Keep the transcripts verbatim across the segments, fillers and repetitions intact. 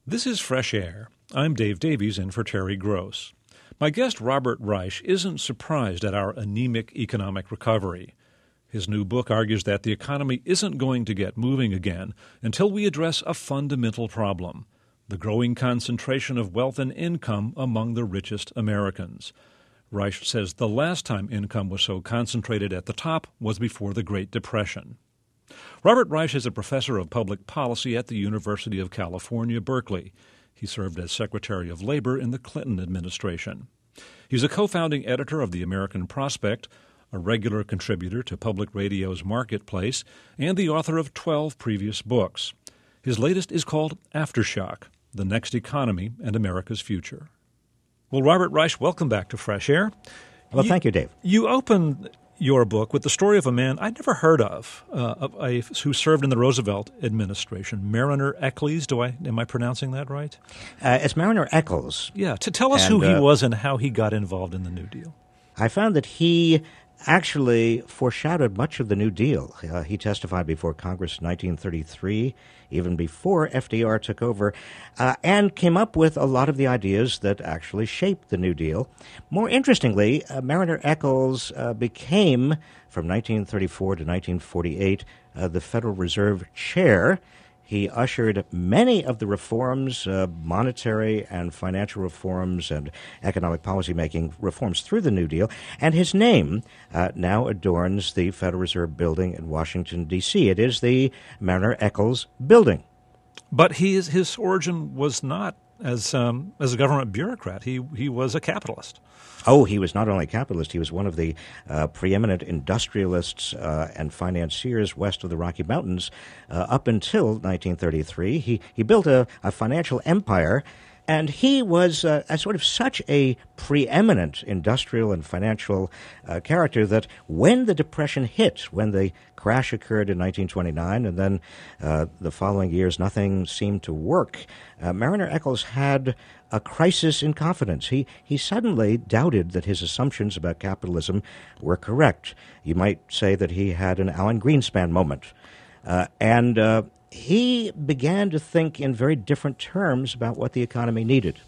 This is Fresh Air. I'm Dave Davies in for Terry Gross. My guest Robert Reich isn't surprised at our anemic economic recovery. His new book argues that the economy isn't going to get moving again until we address a fundamental problem: the growing concentration of wealth and income among the richest Americans. Reich says the last time income was so concentrated at the top was before the Great Depression. Robert Reich is a professor of public policy at the University of California, Berkeley. He served as Secretary of Labor in the Clinton administration. He's a co-founding editor of the American Prospect, a regular contributor to Public Radio's Marketplace, and the author of twelve previous books. His latest is called Aftershock: The Next Economy and America's Future. Well, Robert Reich, welcome back to Fresh Air. Well, you, thank you, Dave. You open your book with the story of a man I'd never heard of, uh, of a, who served in the Roosevelt administration, Mariner Eccles. Do I am I pronouncing that right? Uh, it's Mariner Eccles. Yeah, to tell us and, who he uh, was and how he got involved in the New Deal. I found that he actually foreshadowed much of the New Deal. Uh, he testified before Congress in nineteen thirty-three, even before F D R took over, uh, and came up with a lot of the ideas that actually shaped the New Deal. More interestingly, uh, Mariner Eccles uh, became, from nineteen thirty-four to nineteen forty-eight, uh, the Federal Reserve chair. He ushered many of the reforms, uh, monetary and financial reforms and economic policymaking reforms through the New Deal, and his name uh, now adorns the Federal Reserve Building in Washington, D C It is the Mariner Eccles Building. But he is, his origin was not as um, as a government bureaucrat. He he was a capitalist. Oh, he was not only a capitalist, he was one of the uh, preeminent industrialists uh, and financiers west of the Rocky Mountains uh, up until nineteen thirty-three. He he built a, a financial empire, and he was uh, a sort of such a preeminent industrial and financial uh, character that when the Depression hit, when the crash occurred in nineteen twenty-nine, and then uh, the following years nothing seemed to work, uh, Mariner Eccles had a crisis in confidence. He he suddenly doubted that his assumptions about capitalism were correct. You might say that he had an Alan Greenspan moment. Uh, and uh, he began to think in very different terms about what the economy needed.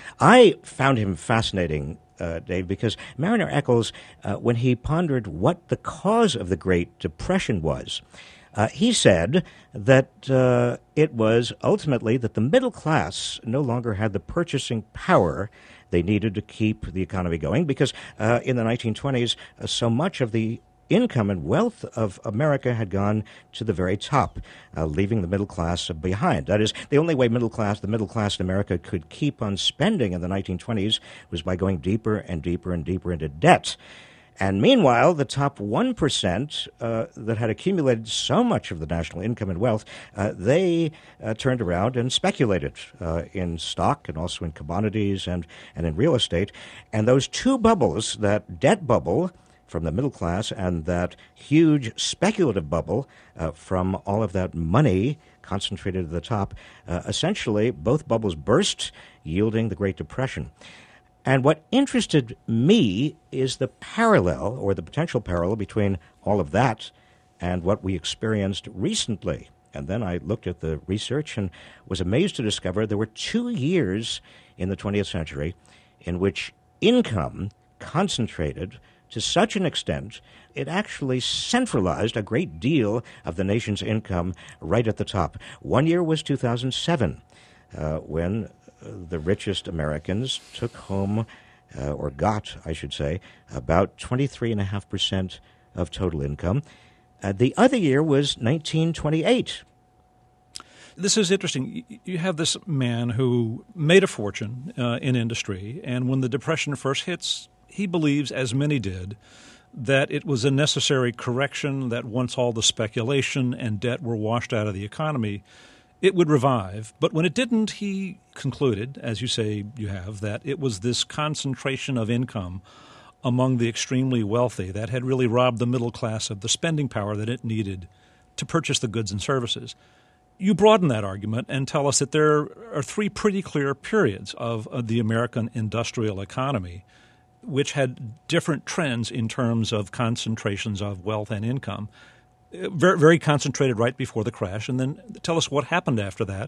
I found him fascinating, uh, Dave, because Mariner Eccles, uh, when he pondered what the cause of the Great Depression was, Uh, he said that uh, it was ultimately that the middle class no longer had the purchasing power they needed to keep the economy going because uh, in the nineteen twenties, uh, so much of the income and wealth of America had gone to the very top, uh, leaving the middle class behind. That is, the only way middle class, the middle class in America could keep on spending in the nineteen twenties was by going deeper and deeper and deeper into debt. And meanwhile, the top one percent uh, that had accumulated so much of the national income and wealth, uh, they uh, turned around and speculated uh, in stock and also in commodities and, and in real estate. And those two bubbles, that debt bubble from the middle class and that huge speculative bubble uh, from all of that money concentrated at the top, uh, essentially both bubbles burst, yielding the Great Depression. And what interested me is the parallel, or the potential parallel, between all of that and what we experienced recently. And then I looked at the research and was amazed to discover there were two years in the twentieth century in which income concentrated to such an extent it actually centralized a great deal of the nation's income right at the top. One year was two thousand seven, uh, when the richest Americans took home, uh, or got, I should say, about twenty-three point five percent of total income. Uh, the other year was nineteen twenty-eight. This is interesting. You have this man who made a fortune uh, in industry, and when the Depression first hits, he believes, as many did, that it was a necessary correction, that once all the speculation and debt were washed out of the economy, it would revive. But when it didn't, he concluded, as you say you have, that it was this concentration of income among the extremely wealthy that had really robbed the middle class of the spending power that it needed to purchase the goods and services. You broaden that argument and tell us that there are three pretty clear periods of, of the American industrial economy which had different trends in terms of concentrations of wealth and income. Very, very concentrated right before the crash, and then tell us what happened after that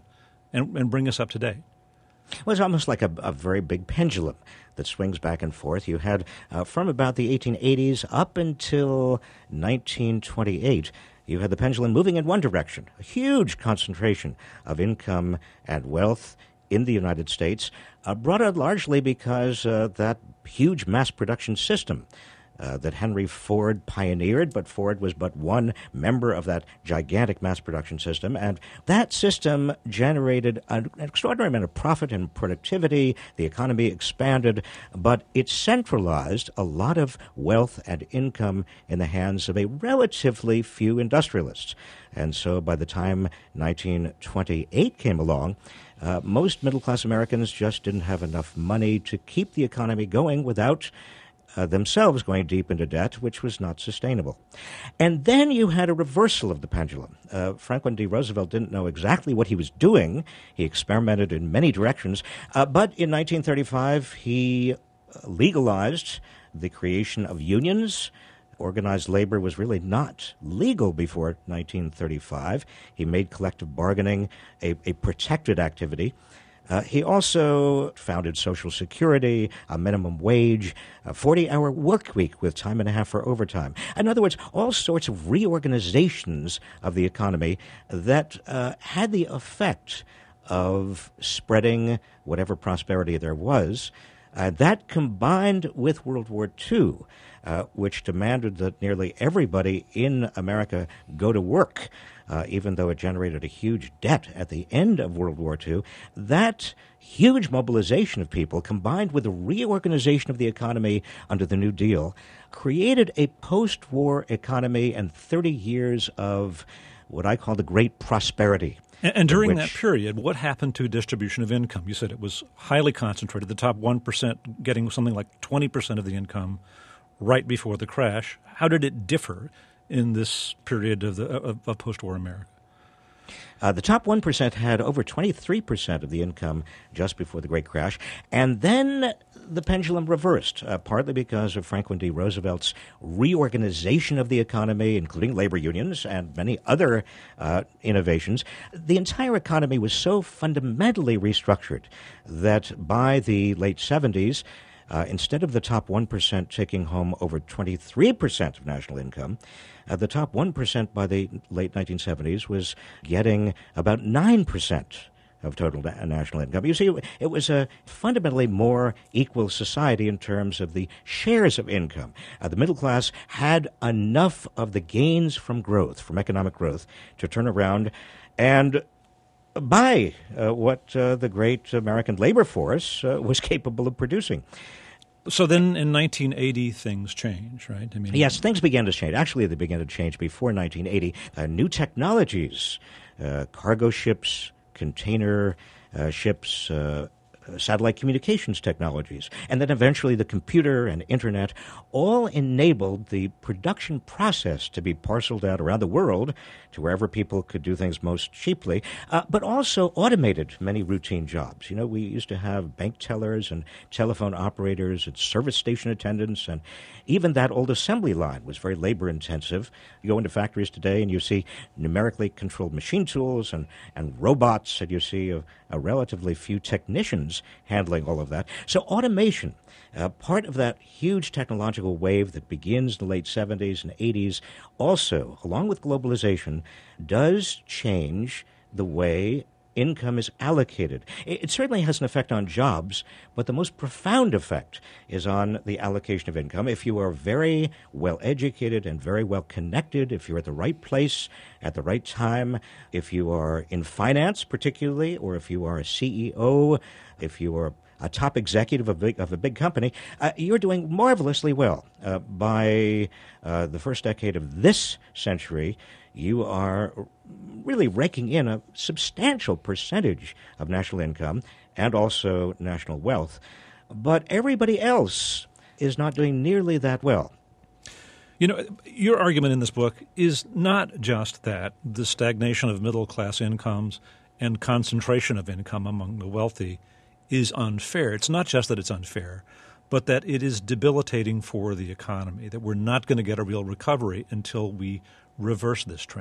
and, and bring us up to date? Well, it's almost like a, a very big pendulum that swings back and forth. You had, uh, from about the eighteen eighties up until nineteen twenty-eight, you had the pendulum moving in one direction, a huge concentration of income and wealth in the United States, uh, brought out largely because uh, that huge mass production system Uh, that Henry Ford pioneered, but Ford was but one member of that gigantic mass production system. And that system generated an extraordinary amount of profit and productivity. The economy expanded, but it centralized a lot of wealth and income in the hands of a relatively few industrialists. And so by the time nineteen twenty-eight came along, uh, most middle-class Americans just didn't have enough money to keep the economy going without Uh, themselves going deep into debt, which was not sustainable. And then you had a reversal of the pendulum. Uh, Franklin D. Roosevelt didn't know exactly what he was doing. He experimented in many directions. Uh, but in nineteen thirty-five, he legalized the creation of unions. Organized labor was really not legal before nineteen thirty-five. He made collective bargaining a, a protected activity. Uh, he also founded Social Security, a minimum wage, a forty-hour work week with time and a half for overtime. In other words, all sorts of reorganizations of the economy that uh, had the effect of spreading whatever prosperity there was. Uh, that combined with World War Two, uh, which demanded that nearly everybody in America go to work, Uh, even though it generated a huge debt at the end of World War Two, that huge mobilization of people, combined with the reorganization of the economy under the New Deal, created a post-war economy and thirty years of what I call the Great Prosperity. And, and during which, that period, what happened to distribution of income? You said it was highly concentrated, the top one percent getting something like twenty percent of the income right before the crash. How did it differ in this period of, the, of, of post-war America? Uh, the top one percent had over twenty-three percent of the income just before the Great Crash. And then the pendulum reversed, uh, partly because of Franklin D. Roosevelt's reorganization of the economy, including labor unions and many other uh, innovations. The entire economy was so fundamentally restructured that by the late seventies, Uh, instead of the top one percent taking home over twenty-three percent of national income, uh, the top one percent by the late nineteen seventies was getting about nine percent of total na- national income. You see, it was a fundamentally more equal society in terms of the shares of income. Uh, the middle class had enough of the gains from growth, from economic growth, to turn around and buy uh, what uh, the great American labor force uh, was capable of producing. So then in nineteen eighty, things change, right? I mean, yes, things began to change. Actually, they began to change before nineteen eighty. Uh, new technologies, uh, cargo ships, container uh, ships, uh, satellite communications technologies, and then eventually the computer and internet all enabled the production process to be parceled out around the world to wherever people could do things most cheaply, uh, but also automated many routine jobs. You know, we used to have bank tellers and telephone operators and service station attendants, and even that old assembly line was very labor-intensive. You go into factories today and you see numerically controlled machine tools and, and robots, and you see a, a relatively few technicians handling all of that. So automation, uh, part of that huge technological wave that begins in the late seventies and eighties, also, along with globalization, does change the way income is allocated. It, it certainly has an effect on jobs, but the most profound effect is on the allocation of income. If you are very well educated and very well connected, if you're at the right place at the right time, if you are in finance particularly, or if you are a C E O, if you are a top executive of a big, of a big company, uh, you're doing marvelously well. Uh, by uh, the first decade of this century, you are really raking in a substantial percentage of national income and also national wealth. But everybody else is not doing nearly that well. You know, your argument in this book is not just that the stagnation of middle-class incomes and concentration of income among the wealthy is unfair. It's not just that it's unfair, but that it is debilitating for the economy, that we're not going to get a real recovery until we reverse this trend.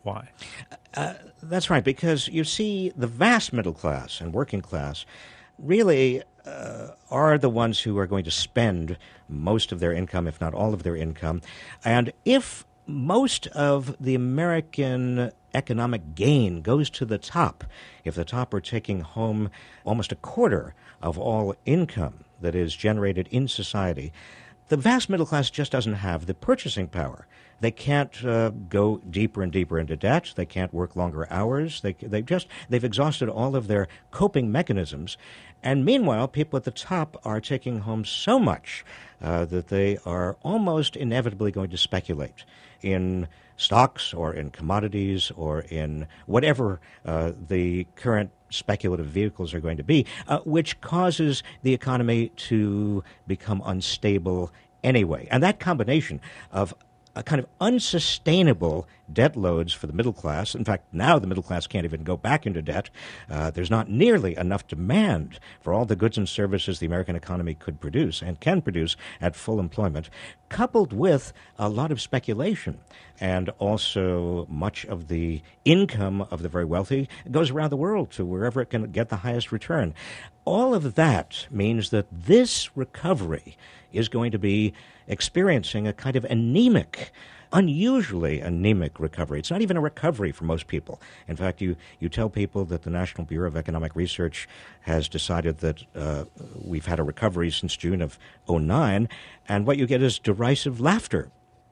Why? Uh, that's right, because you see the vast middle class and working class really uh, are the ones who are going to spend most of their income, if not all of their income. And if most of the American economic gain goes to the top, if the top are taking home almost a quarter of all income that is generated in society, the vast middle class just doesn't have the purchasing power. They can't uh, go deeper and deeper into debt. They can't work longer hours. They they just they've exhausted all of their coping mechanisms, and meanwhile, people at the top are taking home so much uh, that they are almost inevitably going to speculate in stocks or in commodities or in whatever uh, the current speculative vehicles are going to be, uh, which causes the economy to become unstable anyway. And that combination of a kind of unsustainable debt loads for the middle class. In fact, now the middle class can't even go back into debt. Uh, there's not nearly enough demand for all the goods and services the American economy could produce and can produce at full employment, coupled with a lot of speculation. And also much of the income of the very wealthy goes around the world to wherever it can get the highest return. All of that means that this recovery is going to be experiencing a kind of anemic, unusually anemic recovery. It's not even a recovery for most people. In fact, you, you tell people that the National Bureau of Economic Research has decided that uh, we've had a recovery since June of oh nine, and what you get is derisive laughter.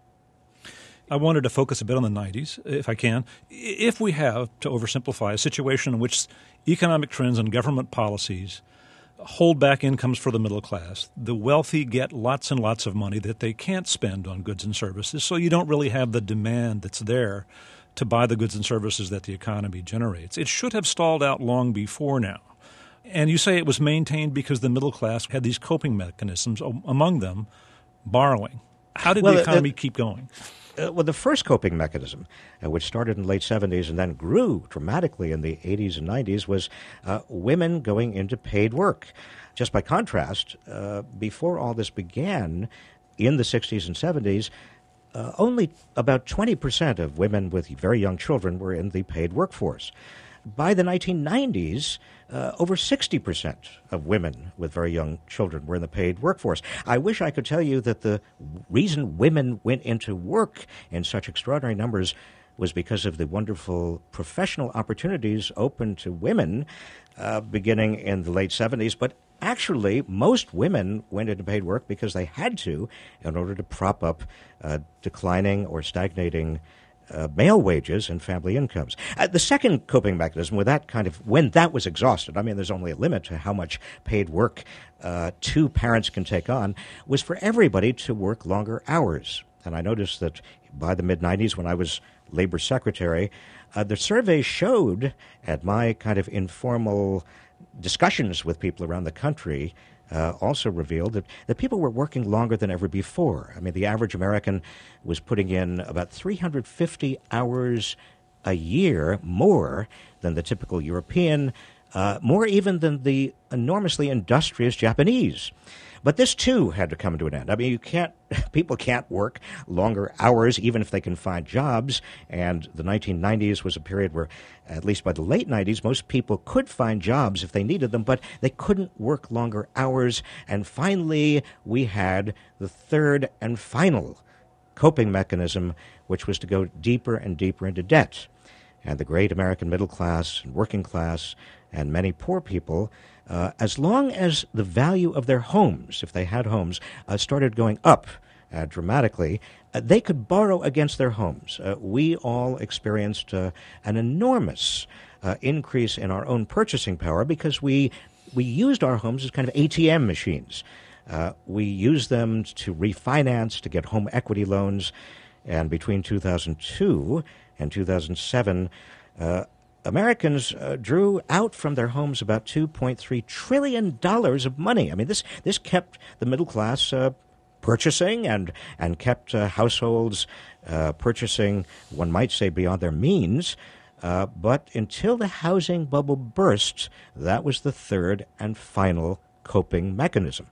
I wanted to focus a bit on the nineties, if I can. If we have, to oversimplify, a situation in which economic trends and government policies hold back incomes for the middle class, the wealthy get lots and lots of money that they can't spend on goods and services, so you don't really have the demand that's there to buy the goods and services that the economy generates. It should have stalled out long before now. And you say it was maintained because the middle class had these coping mechanisms, among them borrowing. How did well, the economy uh, keep going? Uh, well, the first coping mechanism, uh, which started in the late seventies and then grew dramatically in the eighties and nineties, was uh, women going into paid work. Just by contrast, uh, before all this began in the sixties and seventies, uh, only about twenty percent of women with very young children were in the paid workforce. By the nineteen nineties, uh, over sixty percent of women with very young children were in the paid workforce. I wish I could tell you that the reason women went into work in such extraordinary numbers was because of the wonderful professional opportunities open to women uh, beginning in the late seventies. But actually, most women went into paid work because they had to in order to prop up uh, declining or stagnating Uh, male wages and family incomes. Uh, the second coping mechanism, with that kind of when that was exhausted, I mean, there's only a limit to how much paid work uh, two parents can take on, was for everybody to work longer hours. And I noticed that by the mid nineties, when I was labor secretary, uh, the survey showed at my kind of informal discussions with people around the country Uh, also revealed that, that people were working longer than ever before. I mean, the average American was putting in about three hundred fifty hours a year more than the typical European, uh, more even than the enormously industrious Japanese. But this, too, had to come to an end. I mean, you can't, people can't work longer hours even if they can find jobs. And the nineteen nineties was a period where, at least by the late nineties, most people could find jobs if they needed them, but they couldn't work longer hours. And finally, we had the third and final coping mechanism, which was to go deeper and deeper into debt. And the great American middle class and working class and many poor people, Uh, as long as the value of their homes, if they had homes, uh, started going up uh, dramatically, uh, they could borrow against their homes. Uh, we all experienced uh, an enormous uh, increase in our own purchasing power because we we used our homes as kind of A T M machines. Uh, we used them to refinance, to get home equity loans, and between two thousand two and two thousand seven, uh, Americans uh, drew out from their homes about two point three trillion dollars of money. I mean, this this kept the middle class uh, purchasing and and kept uh, households uh, purchasing, one might say, beyond their means. Uh, but until the housing bubble burst, that was the third and final coping mechanism.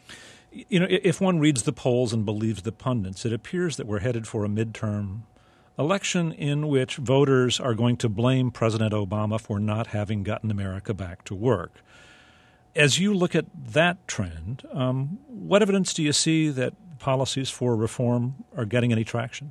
You know, if one reads the polls and believes the pundits, it appears that we're headed for a midterm election in which voters are going to blame President Obama for not having gotten America back to work. As you look at that trend, um, what evidence do you see that policies for reform are getting any traction?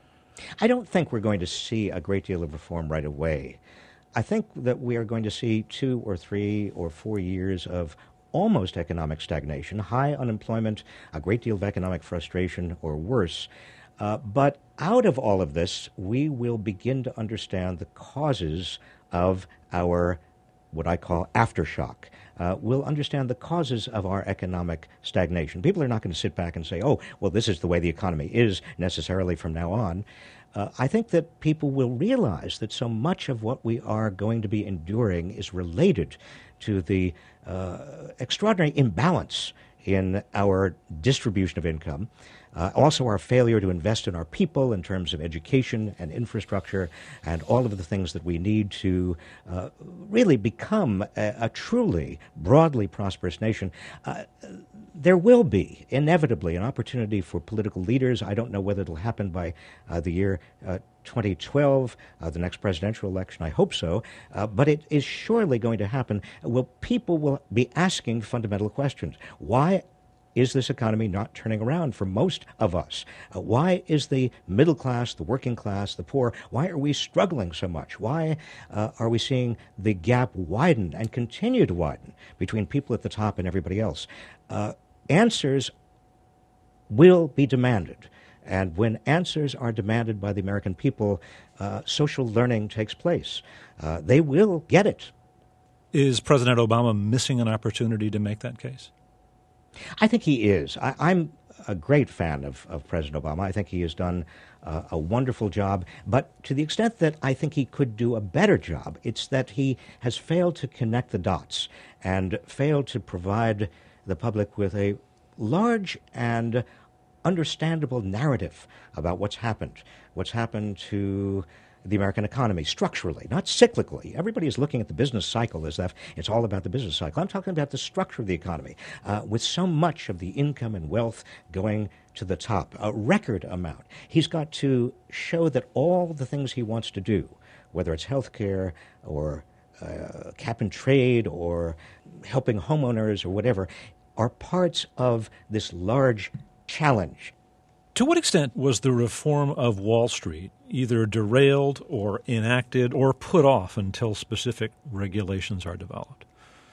I don't think we're going to see a great deal of reform right away. I think that we are going to see two or three or four years of almost economic stagnation, high unemployment, a great deal of economic frustration, or worse. Uh, but out of all of this, we will begin to understand the causes of our, what I call aftershock. Uh, we'll understand the causes of our economic stagnation. People are not going to sit back and say, oh, well, this is the way the economy is necessarily from now on. Uh, I think that people will realize that so much of what we are going to be enduring is related to the uh, extraordinary imbalance in our distribution of income, uh, also our failure to invest in our people in terms of education and infrastructure and all of the things that we need to uh, really become a, a truly broadly prosperous nation. Uh, there will be inevitably an opportunity for political leaders. I don't know whether it'll happen by uh, the year uh, twenty twelve, uh, the next presidential election. I hope so. Uh, but it is surely going to happen. Well, people will be asking fundamental questions. Why is this economy not turning around for most of us? Uh, why is the middle class, the working class, the poor, why are we struggling so much? Why uh, are we seeing the gap widen and continue to widen between people at the top and everybody else? Uh, answers will be demanded. And when answers are demanded by the American people, uh, social learning takes place. Uh, they will get it. Is President Obama missing an opportunity to make that case? I think he is. I, I'm a great fan of, of President Obama. I think he has done uh, a wonderful job. But to the extent that I think he could do a better job, it's that he has failed to connect the dots and failed to provide the public with a large and understandable narrative about what's happened, what's happened to the American economy structurally, not cyclically. Everybody is looking at the business cycle as if it's all about the business cycle. I'm talking about the structure of the economy, uh, with so much of the income and wealth going to the top, a record amount. He's got to show that all the things he wants to do, whether it's health care or uh, cap and trade or helping homeowners or whatever, are parts of this large challenge. To what extent was the reform of Wall Street either derailed or enacted or put off until specific regulations are developed?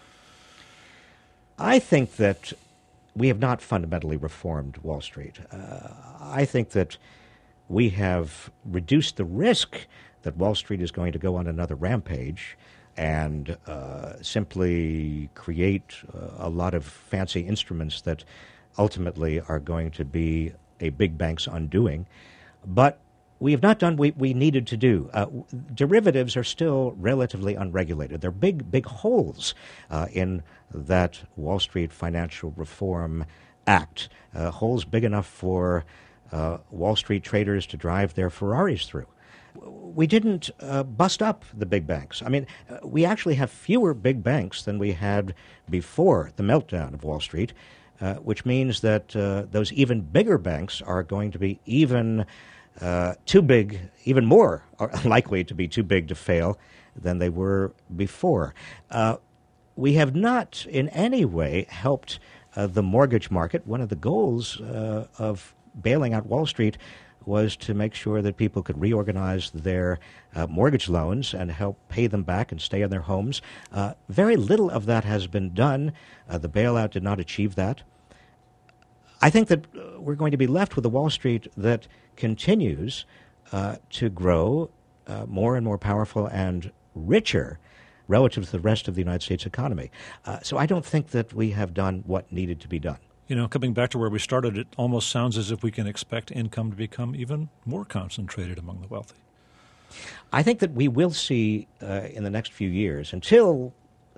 I think that we have not fundamentally reformed Wall Street. Uh, I think that we have reduced the risk that Wall Street is going to go on another rampage and uh, simply create uh, a lot of fancy instruments that ultimately are going to be a big bank's undoing. But we have not done what we needed to do. Uh, derivatives are still relatively unregulated. There are big, big holes uh, in that Wall Street Financial Reform Act, uh, holes big enough for uh, Wall Street traders to drive their Ferraris through. We didn't uh, bust up the big banks. I mean, uh, we actually have fewer big banks than we had before the meltdown of Wall Street, uh, which means that uh, those even bigger banks are going to be even uh, too big, even more are likely to be too big to fail than they were before. Uh, we have not in any way helped uh, the mortgage market. One of the goals uh, of bailing out Wall Street was to make sure that people could reorganize their uh, mortgage loans and help pay them back and stay in their homes. Uh, very little of that has been done. Uh, the bailout did not achieve that. I think that uh, we're going to be left with a Wall Street that continues uh, to grow uh, more and more powerful and richer relative to the rest of the United States economy. Uh, so I don't think that we have done what needed to be done. You know, coming back to where we started, it almost sounds as if we can expect income to become even more concentrated among the wealthy. I think that we will see uh, in the next few years, until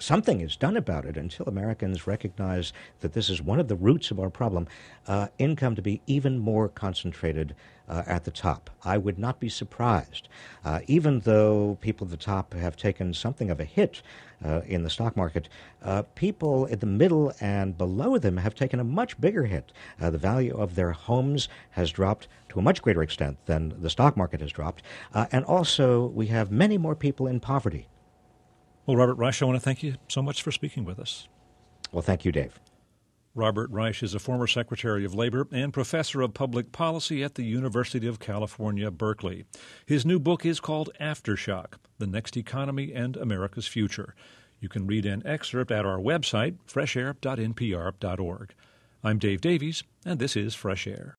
something is done about it, until Americans recognize that this is one of the roots of our problem, uh, income to be even more concentrated uh, at the top. I would not be surprised, uh, even though people at the top have taken something of a hit uh, in the stock market, uh, people at the middle and below them have taken a much bigger hit. Uh, the value of their homes has dropped to a much greater extent than the stock market has dropped. Uh, and also, we have many more people in poverty. Well, Robert Reich, I want to thank you so much for speaking with us. Well, thank you, Dave. Robert Reich is a former Secretary of Labor and Professor of Public Policy at the University of California, Berkeley. His new book is called Aftershock: The Next Economy and America's Future. You can read an excerpt at our website, fresh air dot n p r dot org. I'm Dave Davies, and this is Fresh Air.